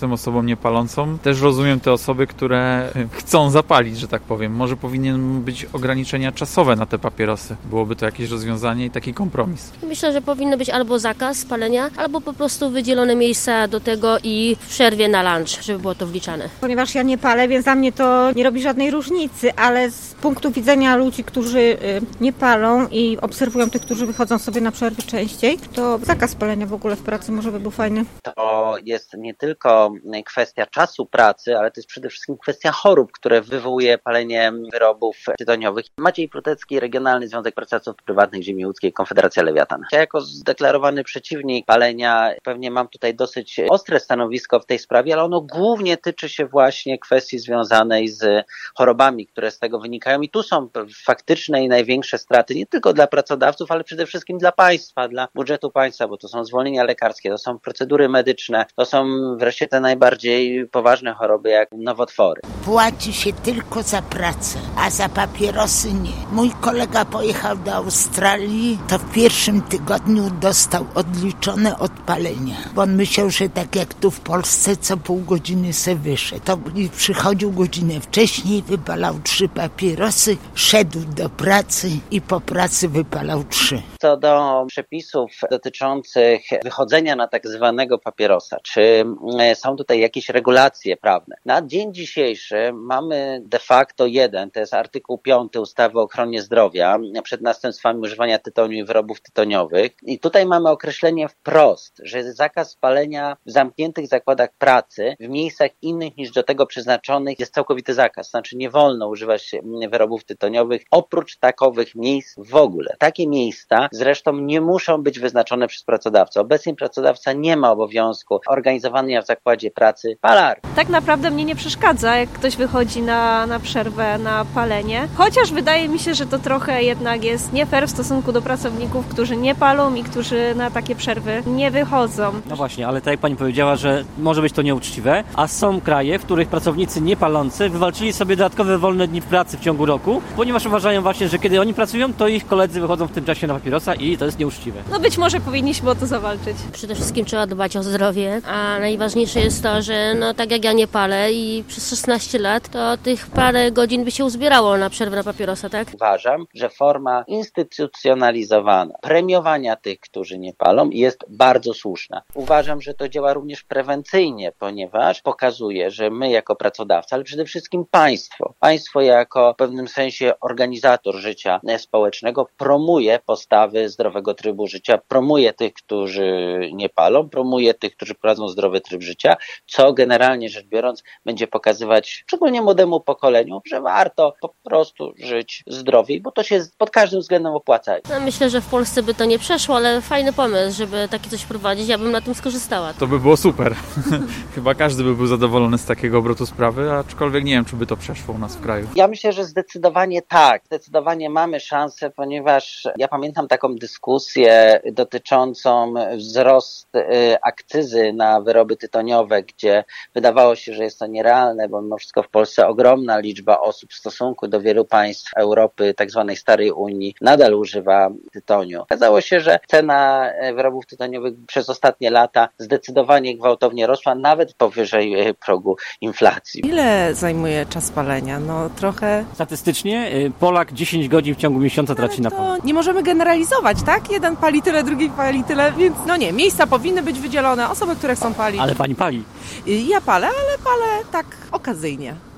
jestem osobą niepalącą. Też rozumiem te osoby, które chcą zapalić, że tak powiem. Może powinien być ograniczenia czasowe na te papierosy. Byłoby to jakieś rozwiązanie i taki kompromis. Myślę, że powinno być albo zakaz palenia, albo po prostu wydzielone miejsca do tego i w przerwie na lunch, żeby było to wliczane. Ponieważ ja nie palę, więc dla mnie to nie robi żadnej różnicy, ale z punktu widzenia ludzi, którzy nie palą i obserwują tych, którzy wychodzą sobie na przerwy częściej, to zakaz palenia w ogóle w pracy może by był fajny. To jest nie tylko kwestia czasu pracy, ale to jest przede wszystkim kwestia chorób, które wywołuje palenie wyrobów tytoniowych. Maciej Prutecki, Regionalny Związek Pracodawców Prywatnych Ziemi Łódzkiej, Konfederacja Lewiatan. Ja jako zdeklarowany przeciwnik palenia pewnie mam tutaj dosyć ostre stanowisko w tej sprawie, ale ono głównie tyczy się właśnie kwestii związanej z chorobami, które z tego wynikają i tu są faktyczne i największe straty nie tylko dla pracodawców, ale przede wszystkim dla państwa, dla budżetu państwa, bo to są zwolnienia lekarskie, to są procedury medyczne, to są wreszcie te najbardziej poważne choroby jak nowotwory. Płaci się tylko za pracę, a za papierosy nie. Mój kolega pojechał do Australii, to w pierwszym tygodniu dostał odliczone od palenia, bo on myślał, że tak jak tu w Polsce co pół godziny se wyszedł. To przychodził godzinę wcześniej, wypalał 3 papierosy, szedł do pracy i po pracy wypalał 3. Co do przepisów dotyczących wychodzenia na tak zwanego papierosa, czy są tutaj jakieś regulacje prawne? Na dzień dzisiejszy mamy de facto to jest artykuł 5 ustawy o ochronie zdrowia przed następstwami używania tytoniu i wyrobów tytoniowych i tutaj mamy określenie wprost, że zakaz palenia w zamkniętych zakładach pracy w miejscach innych niż do tego przeznaczonych jest całkowity zakaz, znaczy nie wolno używać wyrobów tytoniowych oprócz takowych miejsc w ogóle. Takie miejsca zresztą nie muszą być wyznaczone przez pracodawcę. Obecnie pracodawca nie ma obowiązku organizowania w zakładzie pracy palarni. Tak naprawdę mnie nie przeszkadza, jak ktoś wychodzi na przerwę, na palenie. Chociaż wydaje mi się, że to trochę jednak jest nie fair w stosunku do pracowników, którzy nie palą i którzy na takie przerwy nie wychodzą. No właśnie, ale tak jak pani powiedziała, że może być to nieuczciwe, a są kraje, w których pracownicy niepalący wywalczyli sobie dodatkowe wolne dni w pracy w ciągu roku, ponieważ uważają właśnie, że kiedy oni pracują, to ich koledzy wychodzą w tym czasie na papierosa i to jest nieuczciwe. No być może powinniśmy o to zawalczyć. Przede wszystkim trzeba dbać o zdrowie, a najważniejsze jest to, że tak jak ja nie palę i przez 16 lat, to tych parę godzin by się uzbierało na przerwę na papierosa, tak? Uważam, że forma instytucjonalizowana premiowania tych, którzy nie palą jest bardzo słuszna. Uważam, że to działa również prewencyjnie, ponieważ pokazuje, że my jako pracodawca, ale przede wszystkim państwo jako w pewnym sensie organizator życia społecznego promuje postawy zdrowego trybu życia, promuje tych, którzy nie palą, promuje tych, którzy prowadzą zdrowy tryb życia, co generalnie rzecz biorąc będzie pokazywać szczególnie młodemu pokoleniu, że warto po prostu żyć zdrowiej, bo to się pod każdym względem opłaca. No, myślę, że w Polsce by to nie przeszło, ale fajny pomysł, żeby takie coś wprowadzić, ja bym na tym skorzystała. To by było super. Chyba każdy by był zadowolony z takiego obrotu sprawy, aczkolwiek nie wiem, czy by to przeszło u nas w kraju. Ja myślę, że zdecydowanie tak. Zdecydowanie mamy szansę, ponieważ ja pamiętam taką dyskusję dotyczącą wzrostu akcyzy na wyroby tytoniowe, gdzie wydawało się, że jest to nierealne, bo mimo wszystko w Polsce ogromna liczba osób w stosunku do wielu państw Europy, tak zwanej starej Unii, nadal używa tytoniu. Okazało się, że cena wyrobów tytoniowych przez ostatnie lata zdecydowanie gwałtownie rosła, nawet powyżej progu inflacji. Ile zajmuje czas palenia? No trochę... Statystycznie Polak 10 godzin w ciągu miesiąca traci na palenie. Nie możemy generalizować, tak? Jeden pali tyle, drugi pali tyle, więc miejsca powinny być wydzielone, osoby, które chcą palić. Ale pani pali. Ja palę, ale palę tak okazyjnie.